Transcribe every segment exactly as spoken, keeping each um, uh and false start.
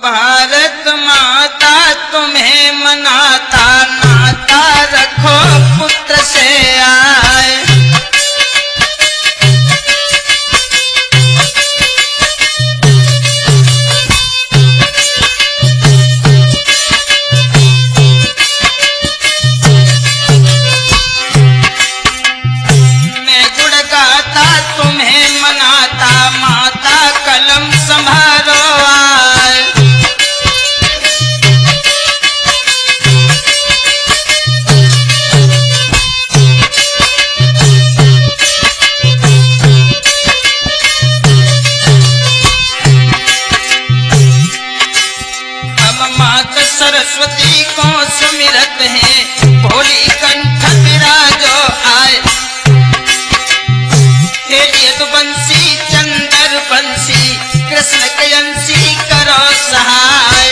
भारत माता तुम्हें मनाता, नाता रखो पुत्र से आए। मैं गुण गाता तुम्हें मनाता, माता कलम संभालो आए। सरस्वती को सुमिरत है, भोली कंठ विराजो आए। हे यदुवंशी चंद्र बंशी, कृष्ण कयंसी करो सहाय।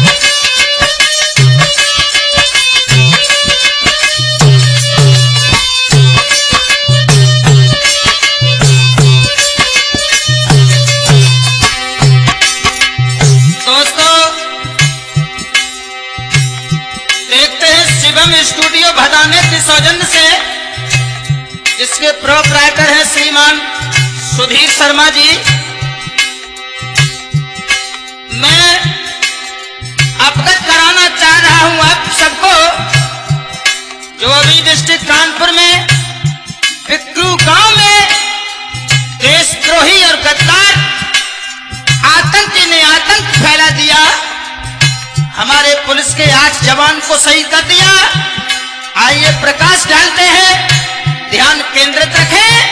स्टूडियो भदाने के सौजन्य से, जिसके प्रोप्राइटर हैं श्रीमान सुधीर शर्मा जी, मैं अवगत कराना चाह रहा हूं आप सबको, जो अभी डिस्ट्रिक्ट कानपुर में विक्रू गांव में देशद्रोही और गद्दार आतंकी ने आतंक फैला दिया, हमारे पुलिस के आठ जवान को शहीद कर दिया। आइए प्रकाश डालते हैं, ध्यान केंद्रित रखें।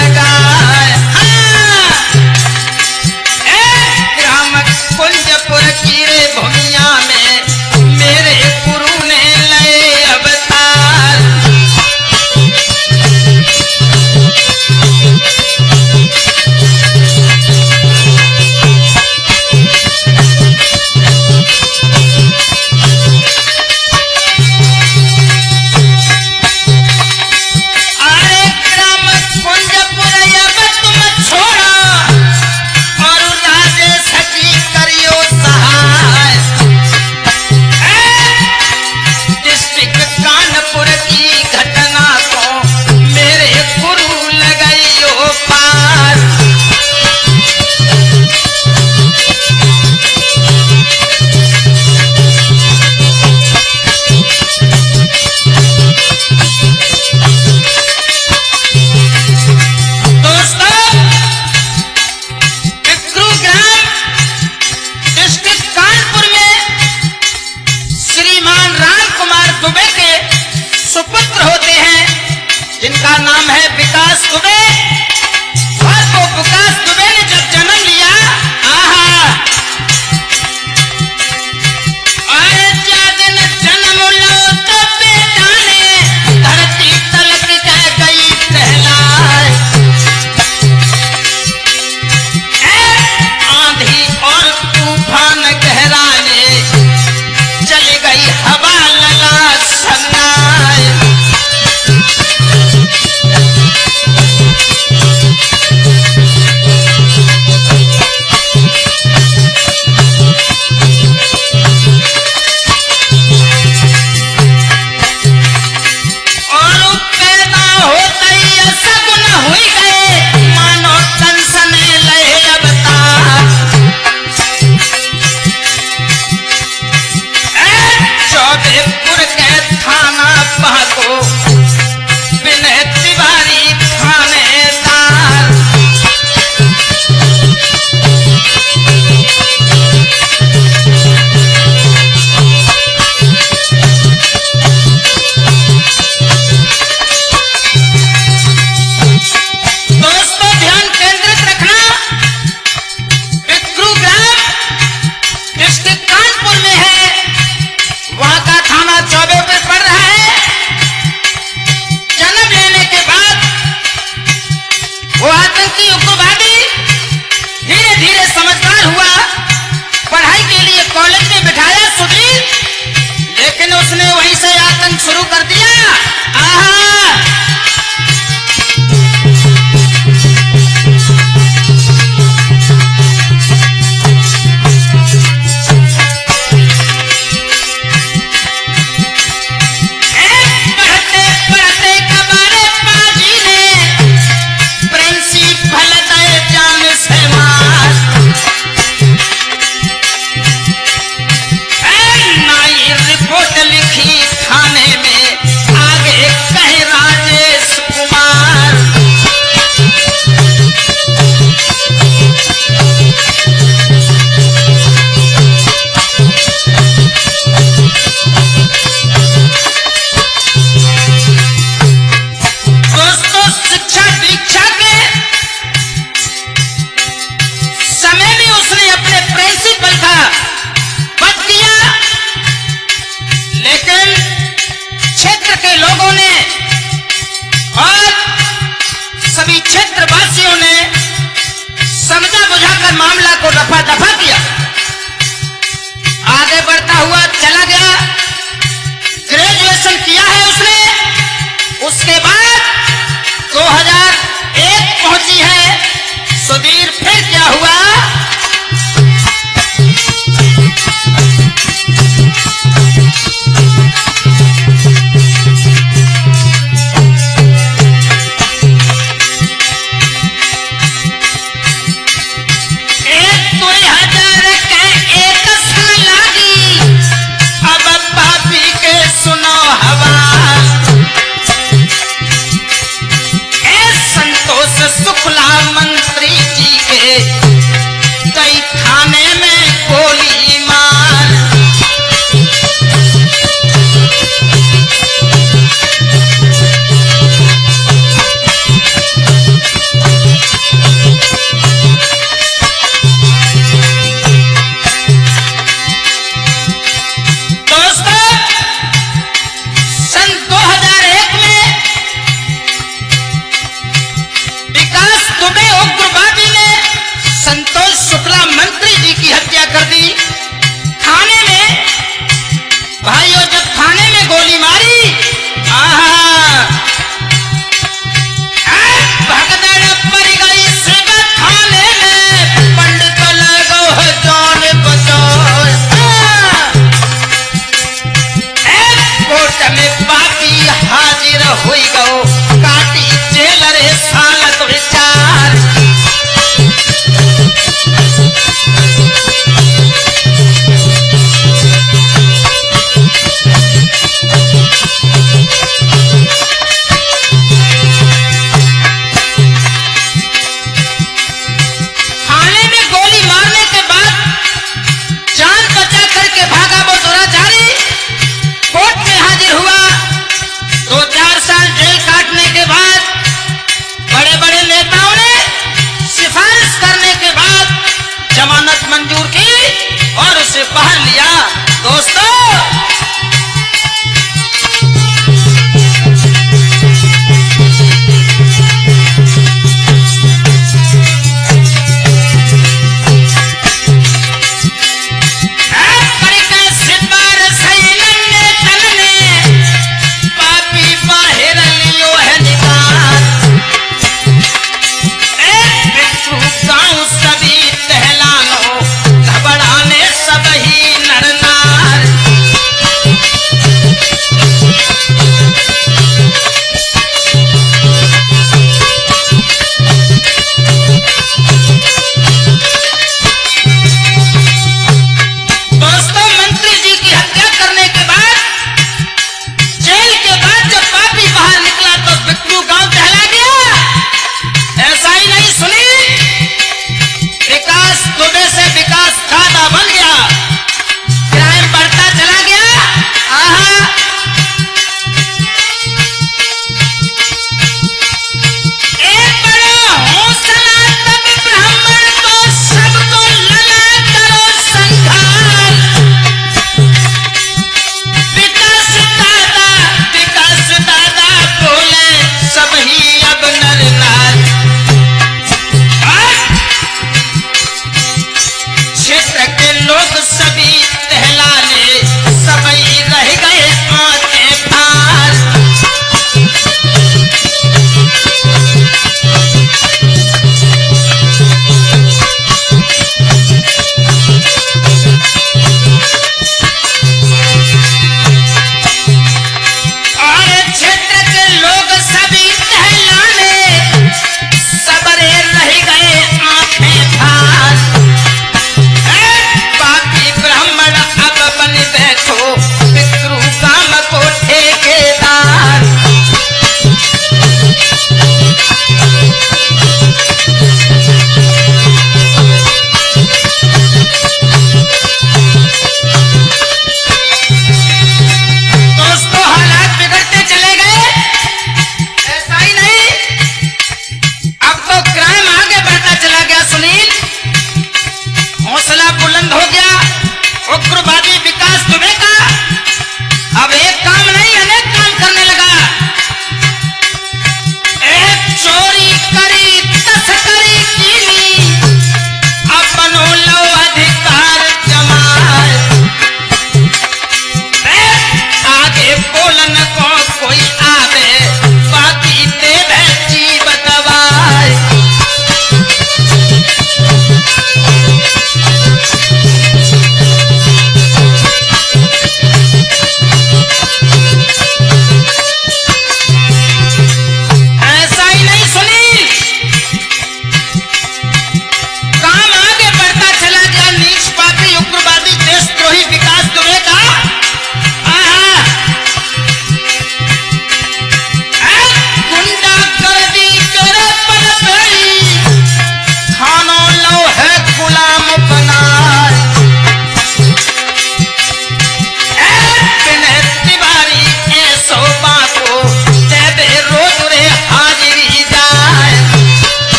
कुंजपुर क्षेत्र के लोगों ने और सभी क्षेत्रवासियों ने समझा बुझाकर मामला को रफा दफा किया। आगे बढ़ता हुआ चला गया। ग्रेजुएशन किया है उसने। उसके बाद दो हज़ार एक पहुंची है सुधीर। फिर क्या हुआ? शुक्ला मंत्री जी के कई थाने में गोली मार। दोस्तों, सन दो हज़ार एक में विकास दुबे उग्रवादी ने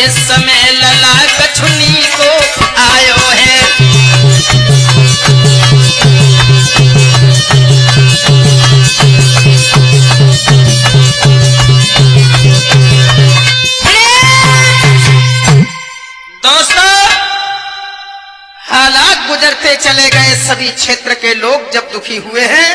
समय लला कछुनी को आयो है। दोस्तों, हालात गुजरते चले गए, सभी क्षेत्र के लोग जब दुखी हुए हैं,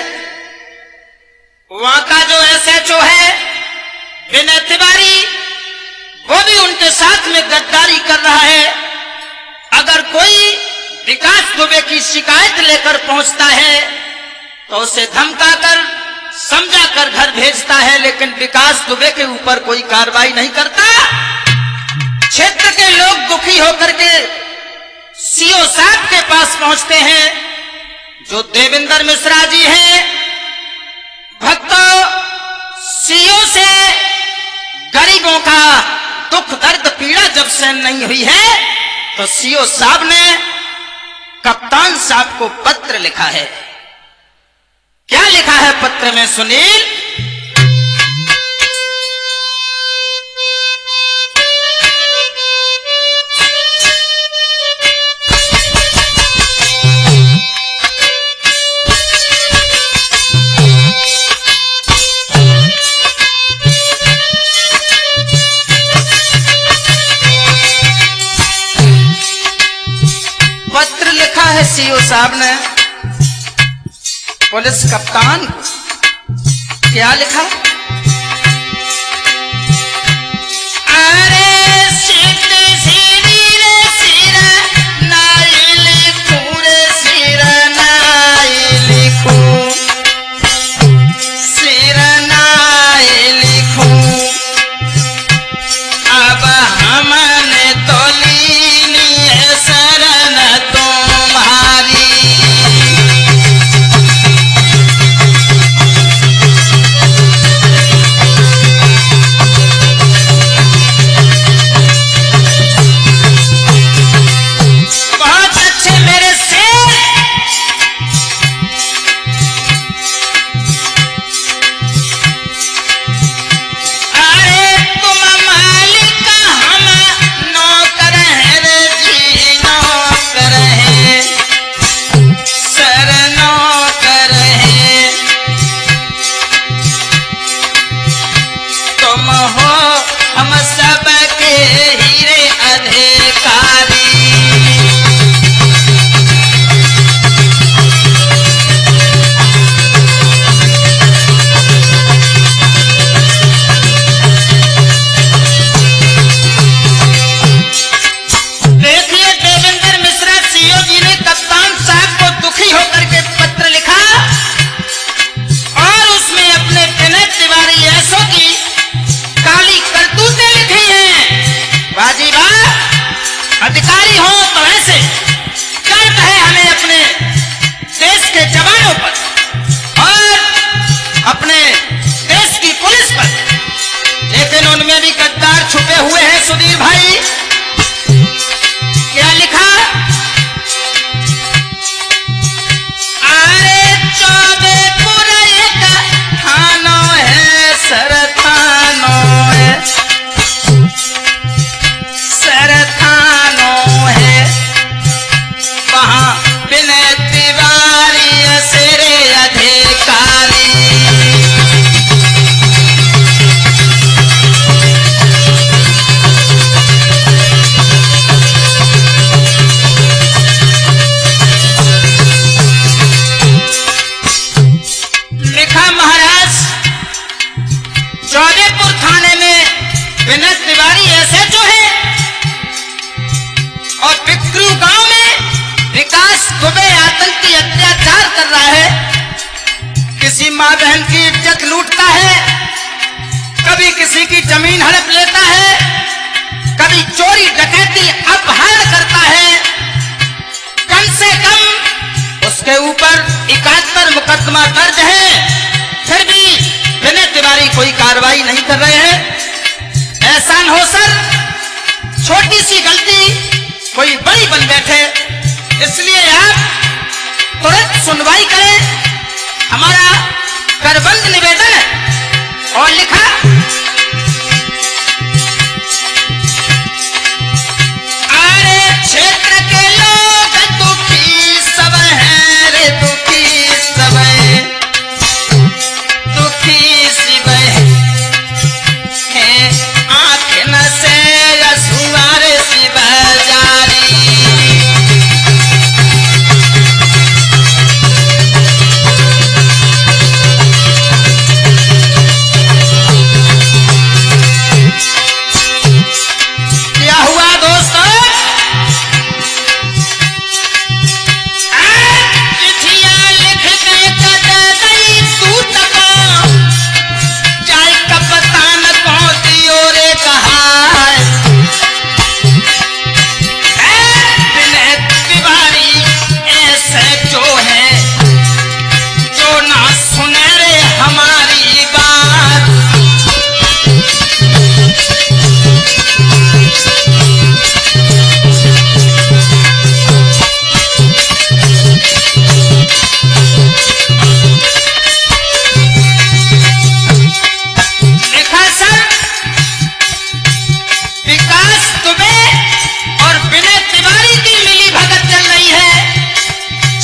वहां का जो एसएचओ है विनय तिवारी, वो भी उनके साथ में गद्दारी कर रहा है। अगर कोई विकास दुबे की शिकायत लेकर पहुंचता है तो उसे धमकाकर समझाकर घर भेजता है, लेकिन विकास दुबे के ऊपर कोई कार्रवाई नहीं करता। क्षेत्र के लोग दुखी होकर के सीओ साहब के पास पहुंचते हैं, जो देवेंद्र मिश्रा जी हैं। भक्तों, सीओ से गरीबों का दुख दर्द पीड़ा जब सहन नहीं हुई है तो सीओ साहब ने कप्तान साहब को पत्र लिखा है। क्या लिखा है पत्र में सुनील? सीओ साहब ने पुलिस कप्तान को क्या लिखा? अरे सीते सीरी रे सीरा नाई लिखूं रे सीरा नाई लिखूं सीरा नाई लिखूं अब हमने तो लीनी है शरण तुम्हारी। अधिकारी हो तो ऐसे गर्व है हमें अपने देश के जवानों पर और अपने देश की पुलिस पर, लेकिन उनमें भी गद्दार छुपे हुए हैं। सुधीर भाई, क्या लिखा? अरे चौबेपुर एक थानो है, सरथानो है, सरथानो है, वहां विनय तिवारी सिरे अधिकारी। लिखा महाराज, चौबेपुर थाने में विनय तिवारी ऐसे जो है और बिक्रू गांव में विकास दुबे आतंकी अत्याचार कर रहा है। किसी माँ बहन की इज्जत लूटता है, कभी किसी की जमीन हड़प लेता है, कभी चोरी डकैती अपहरण करता है। कम से कम उसके ऊपर इकहत्तर मुकदमा दर्ज है, फिर भी विनय तिवारी कोई कार्रवाई नहीं कर रहे हैं। एहसान हो सर, छोटी सी गलती कोई बड़ी बन बैठे, इसलिए आप तुरंत सुनवाई करें, हमारा करबंद निवेदन है। और लिखा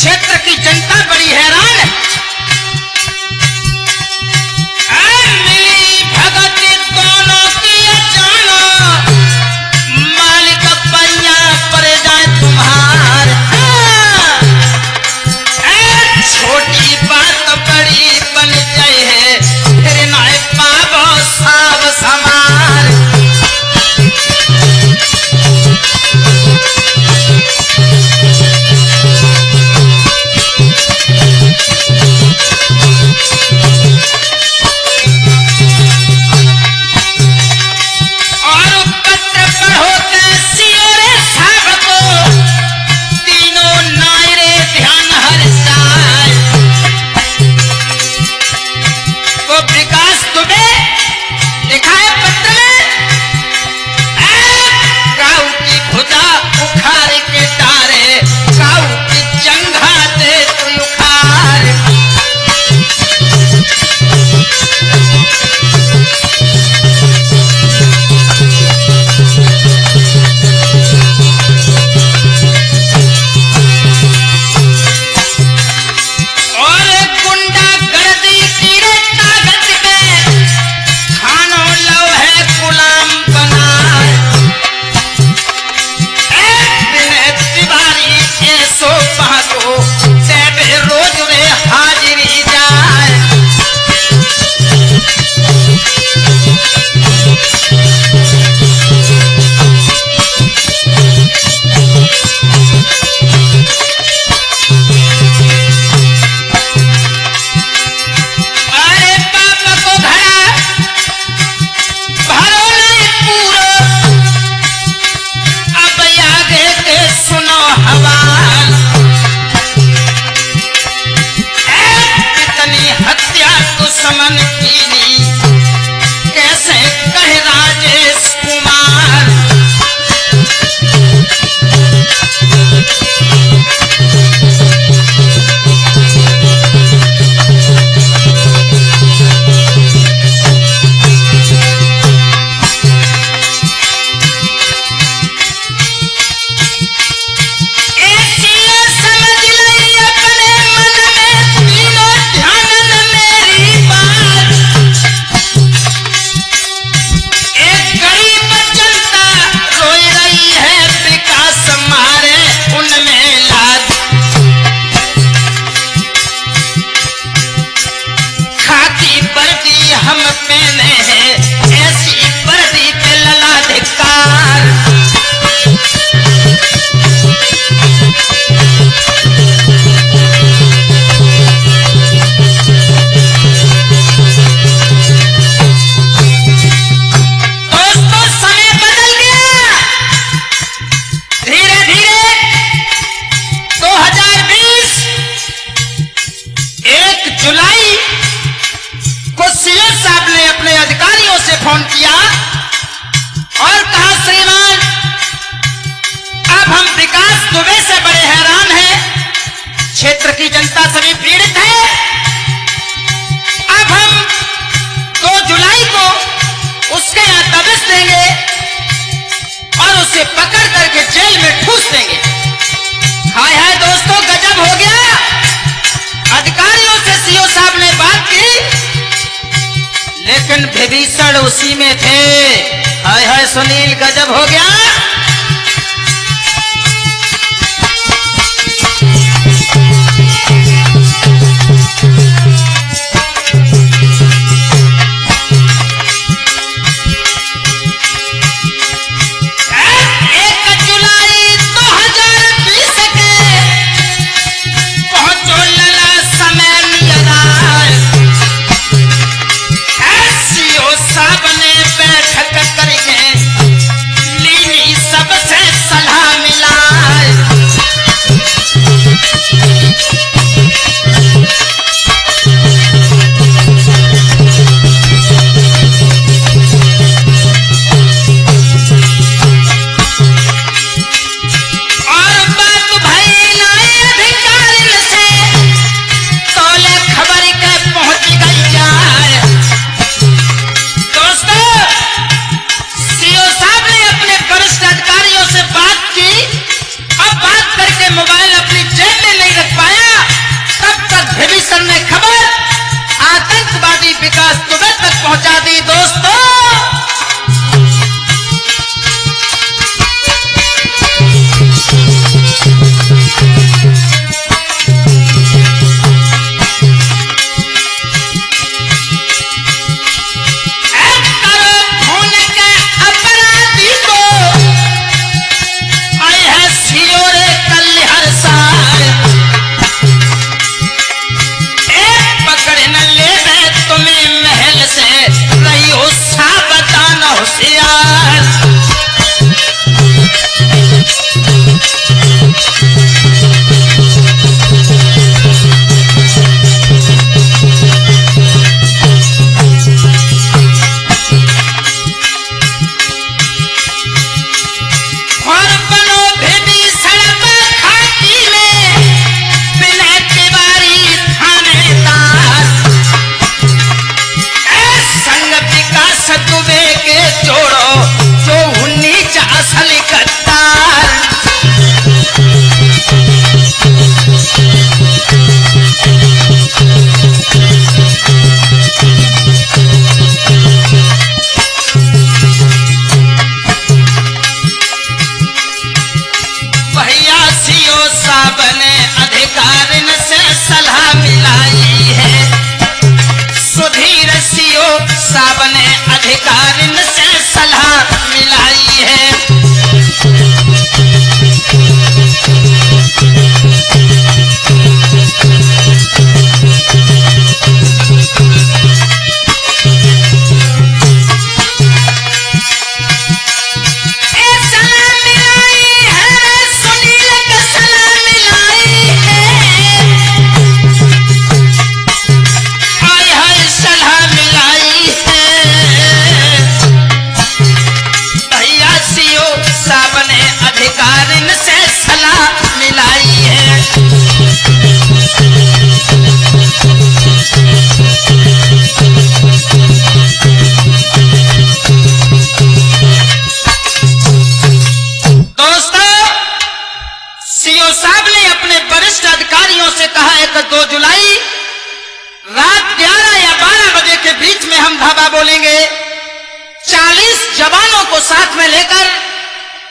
क्षेत्र की जनता बड़ी हैरान है। मिली भगत दोनों की अचानक, मालिक पैया पर जाए तुम्हार। छोटी बात बड़ी बन जाए है, फिर ना पावो साव समार। फोन किया और कहा श्रीमान अब हम विकास दुबे से बड़े हैरान हैं, क्षेत्र की जनता सभी पीड़ित है। अब हम दो जुलाई को उसके यहाँ दबिश देंगे और उसे पकड़ करके जेल में ठूस देंगे। हाय हाय दोस्तों, गजब हो गया। अधिकारियों से सीओ साहब ने बात की लेकिन विभीषण उसी में थे। हाय हाय सुनील, गजब हो गया। सब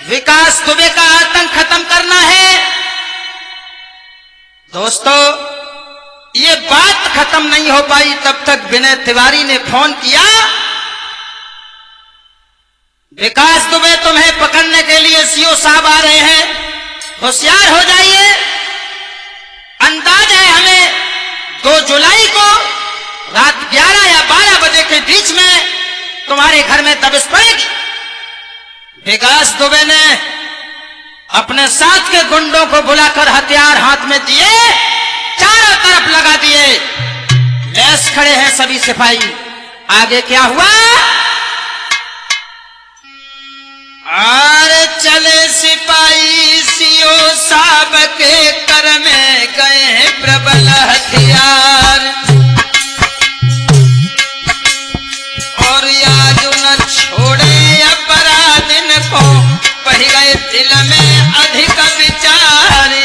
विकास दुबे का आतंक खत्म करना है। दोस्तों, ये बात खत्म नहीं हो पाई तब तक विनय तिवारी ने फोन किया, विकास दुबे तुम्हें पकड़ने के लिए सीओ साहब आ रहे हैं, होशियार हो जाइए। अंदाज है हमें दो जुलाई को रात ग्यारह या बारह बजे के बीच में तुम्हारे घर में दबिश पड़ेगी। विकास दुबे ने अपने साथ के गुंडों को बुलाकर हथियार हाथ में दिए, चारों तरफ लगा दिए, लैस खड़े हैं सभी सिपाही। आगे क्या हुआ? अरे चले सिपाही सीओ साहब के कर में गए हैं प्रबल हथियार, और याद न छोड़े अपराधिन को, पड़ गए दिल में अधिक विचार।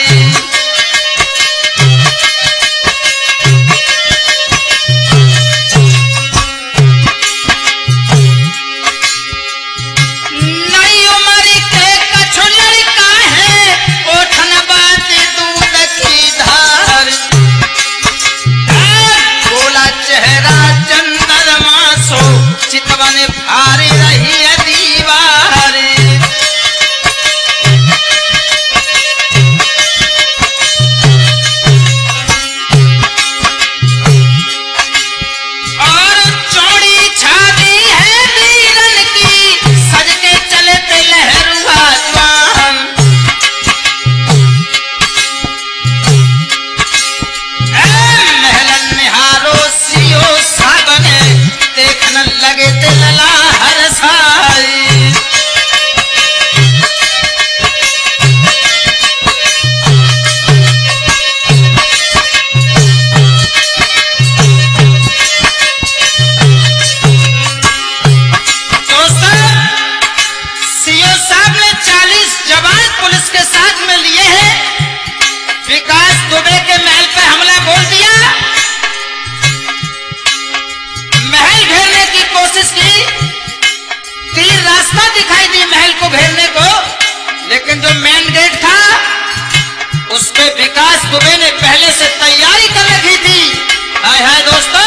चितवन भारी रही है दीवार, और चौड़ी छाती है वीरन की, सज के चले थे लहरुआ जवान। महलन निहारो सीओ साहब ने, देखने लगे थे लला हर साई। दोस्तों, सीओ साहब ने चालीस जवान पुलिस के साथ में लिए हैं। विकास दुबे के महल पे हमला बोल दिया, महल घेरने की कोशिश की, तीर रास्ता दिखाई दी महल को घेरने को, लेकिन जो मेन गेट था उस पे विकास दुबे ने पहले से तैयारी कर रखी थी। हाय हाय दोस्तों,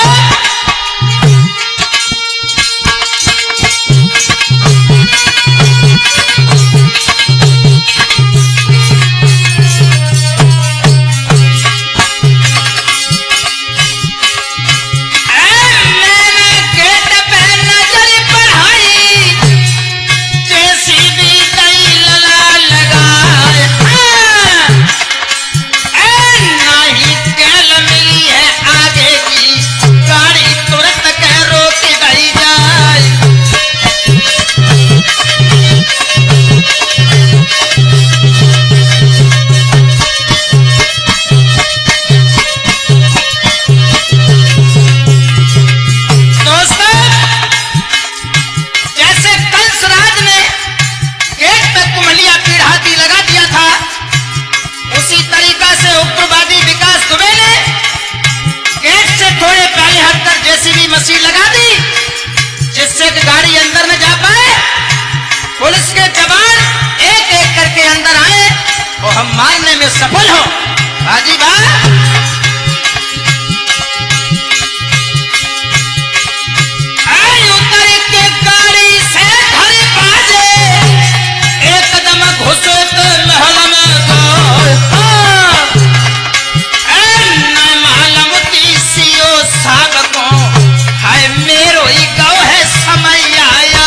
मशीन लगा दी, जिससे कि गाड़ी अंदर न जा पाए। पुलिस के जवान एक एक करके अंदर आए और हम मारने में सफल हो। बाजी बा आई उतर के गाड़ी से घर बाजे, एकदम घुसे तो महल में गए। मालूम थी सीओ साहब को, हाय मेरो ही गाँव है समय आया।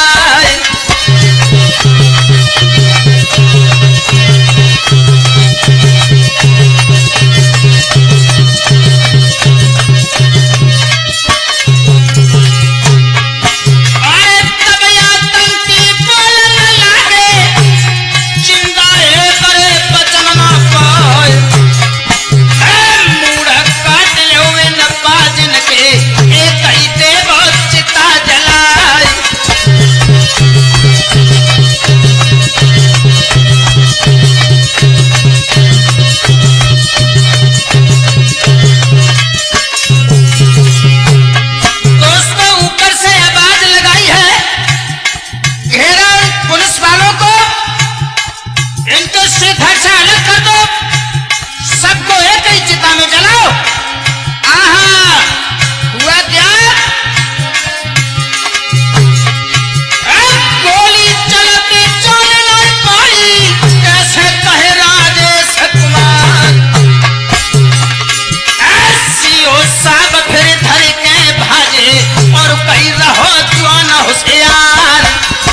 साहब फिर धर के भाजे और कही रहो जवान होशियार।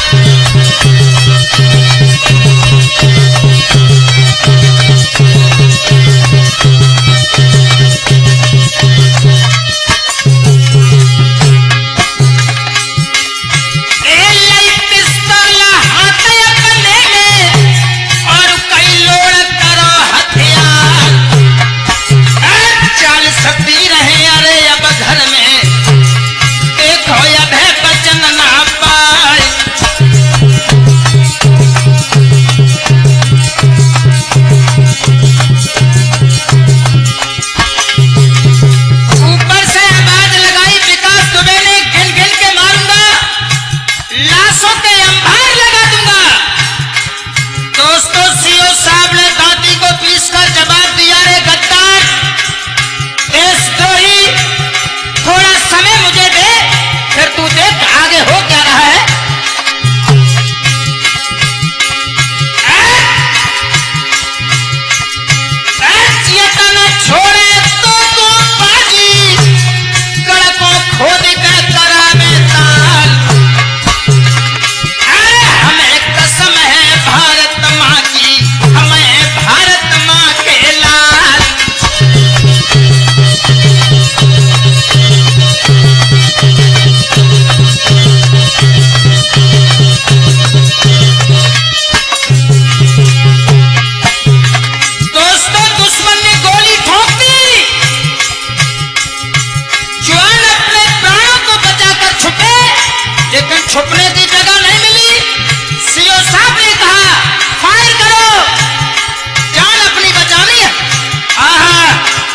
छुपने की जगह नहीं मिली। सीओ साहब ने कहा फायर करो, जान अपनी बचानी है। आहा,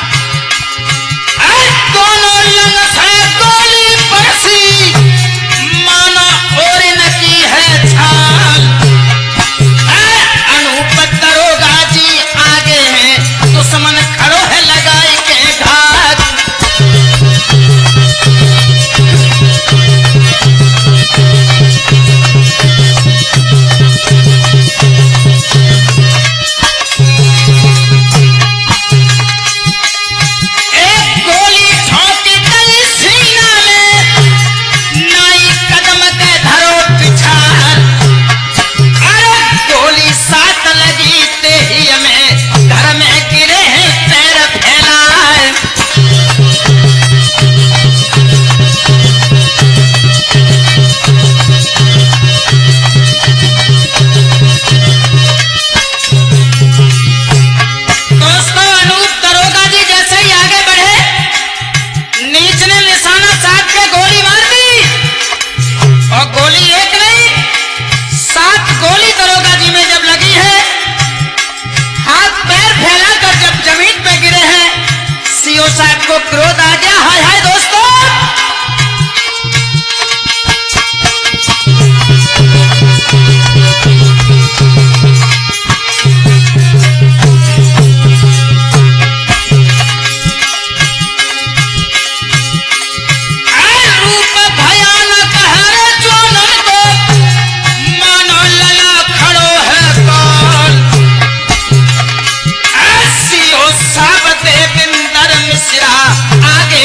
दोनों लंग से गोली बरसी, मानो और की है छाल। अनूप दरोगा जी आगे हैं, दुश्मन खड़ो है लगाई के घात। साहब को क्रोध आ गया। हाय हाय दोस्तों, रूप भयानक है जोनन को, मानो लला खड़ो है कौन। सीओ साहब देविंदर मिश्रा आगे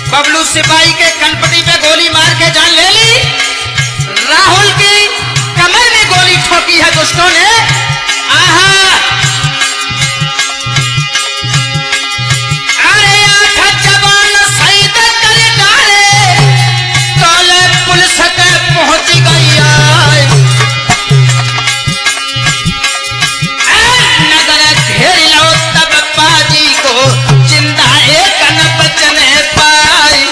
बबलू सिपाही के कनपटी पे गोली मार के जान ले ली। राहुल की कमर में गोली ठोकी है दुष्टों ने। आहा, अरे आठ जवान शहीद कर डाले, तोले पुलिस के पहुंच गई आए। नगर घेर लो तब बाजी को, जिंदा एक न बचने पाई।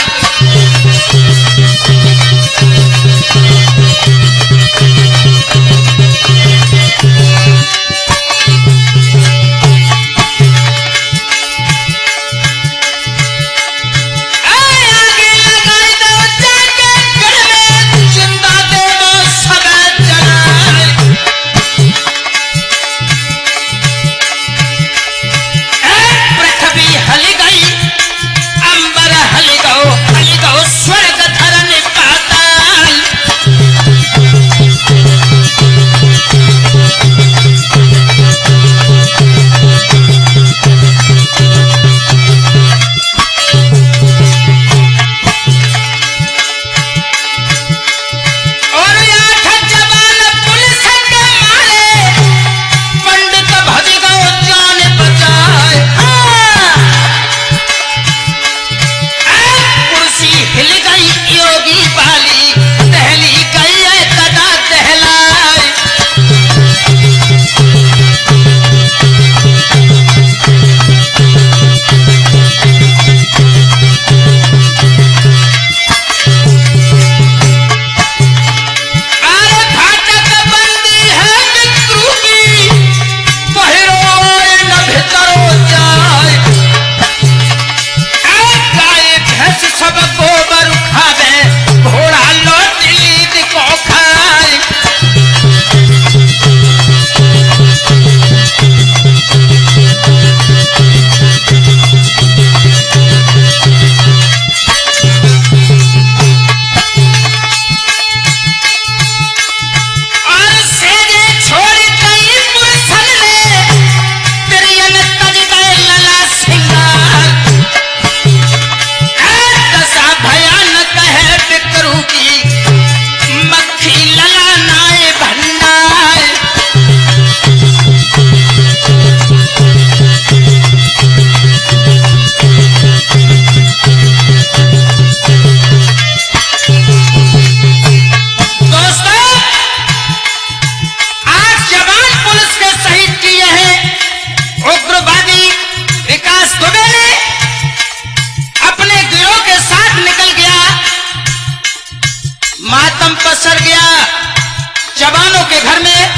मातम पसर गया जवानों के घर में।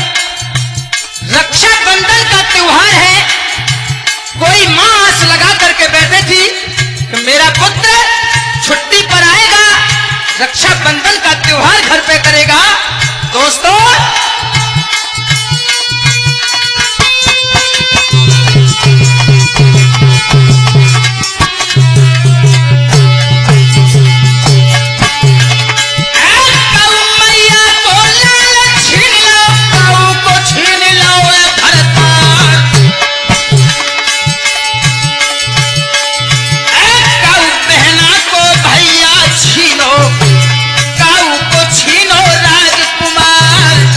रक्षाबंधन का त्योहार है। कोई माँ आस लगा करके बैठे थी कि मेरा पुत्र छुट्टी पर आएगा, रक्षाबंधन का त्योहार घर पे करेगा। दोस्तों, काऊ को छीनो राजकुमार।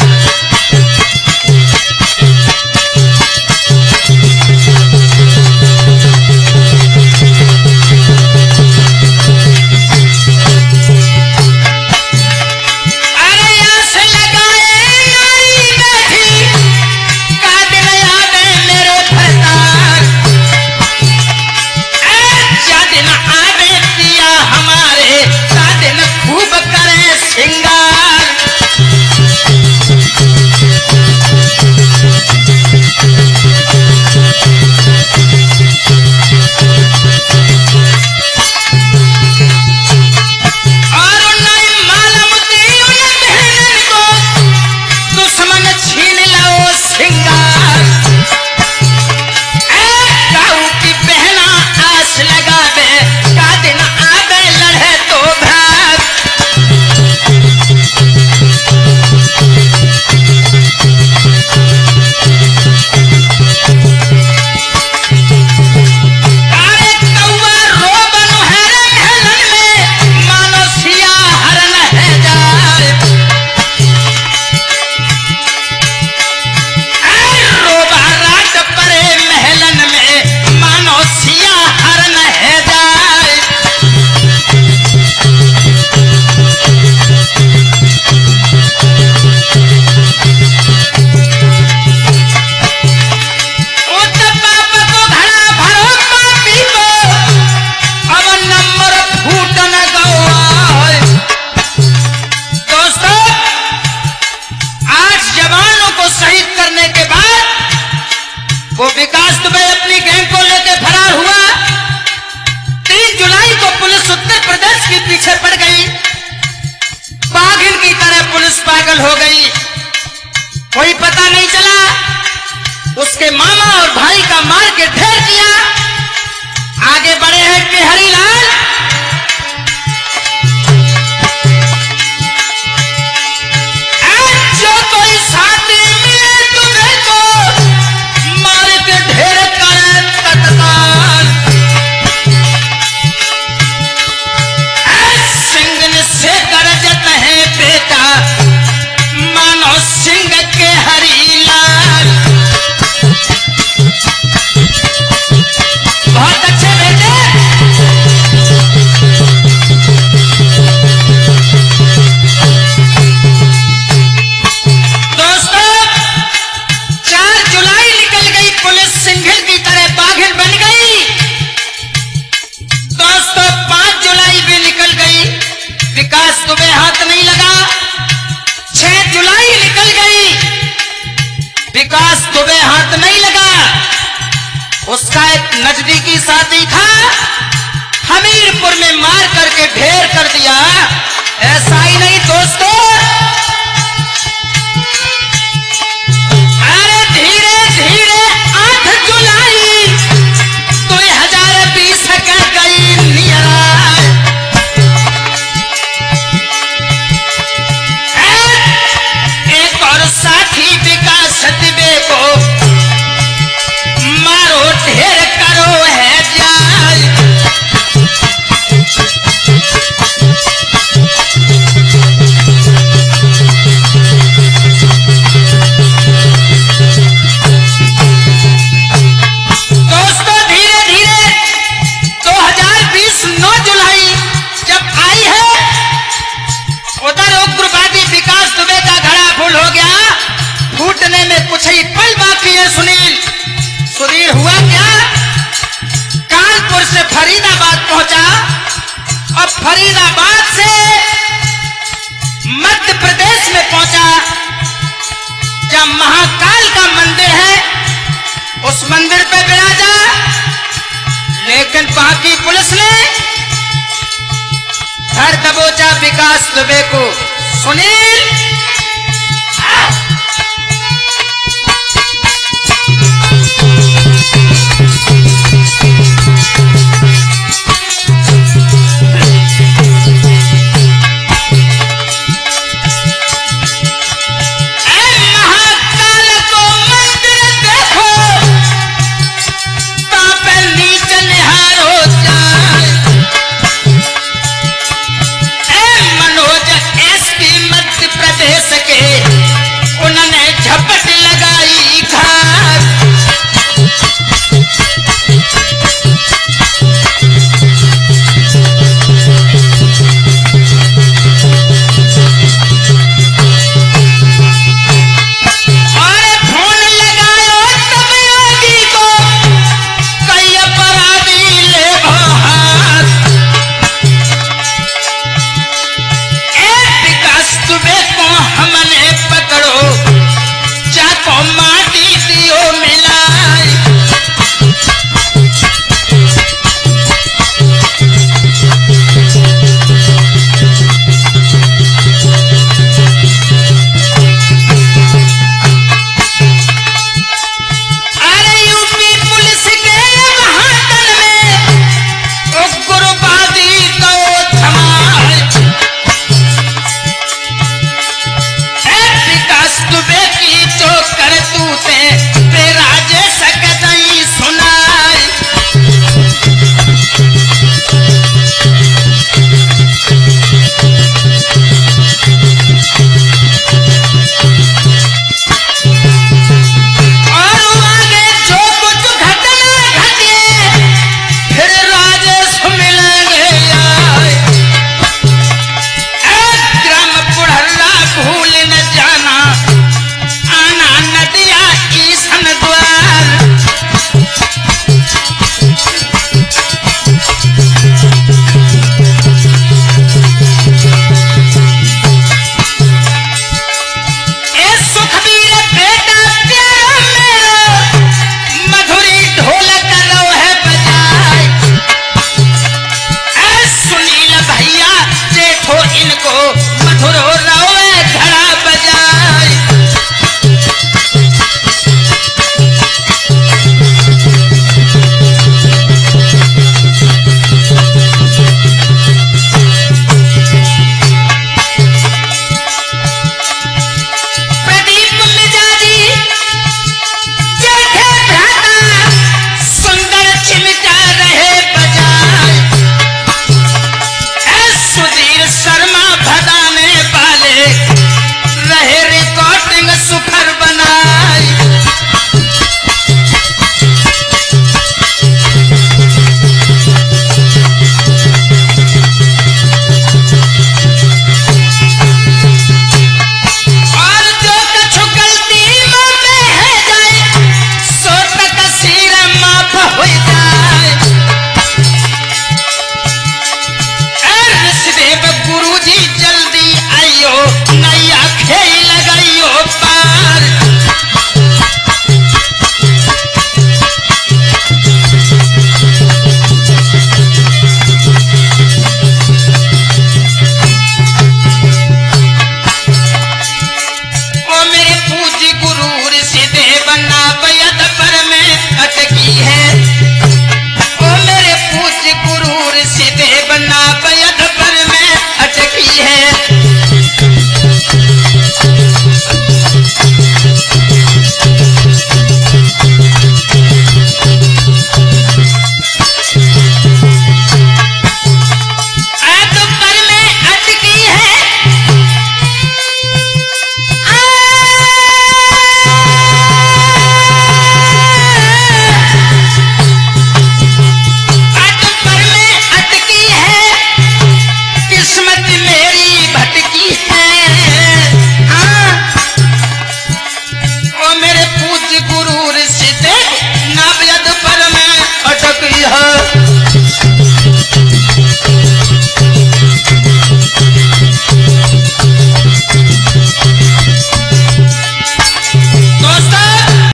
हो गई, कोई पता नहीं चला। उसके मामा और भाई का मार के ढेर किया। आगे बढ़े हैं कि हरिलाल जो कोई साथी मिले तुम्हें तो मार के ढेर करे तत्काल। सिंह से गरजत है बेटा मानो सिंह के हरिलाल। बहुत अच्छे बेटे। दोस्तों चार जुलाई निकल गई, पुलिस सिंघल की तरह बाघिन बन गई। दोस्तों पांच जुलाई भी निकल गई, विकास दुबे हाथ नहीं लगा। छह जुलाई निकल गई, विकास दुबे हाथ नहीं लगा। उसका एक नजदीकी साथी था, हमीरपुर में मार करके ढेर कर दिया। ऐसा ही नहीं दोस्तों, अरे धीरे धीरे आठ जुलाई दो हजार बीस का गई नियरा। एक और साथी विकास दुबे को मारो ढेर करो है जाल। दोस्तों धीरे धीरे दो हजार बीस नौ जुलाई जब आई है, उधर उग्रवादी विकास दुबे का घड़ा फूल हो गया। फूटने में कुछ ही पल बाकी है सुनील। सुधीर हुआ क्या, कानपुर से फरीदाबाद पहुंचा और फरीदाबाद से मध्य प्रदेश में पहुंचा, जब महाकाल का मंदिर है उस मंदिर पे विराजा। लेकिन वहां की पुलिस ने धर दबोचा विकास दुबे को। सुनील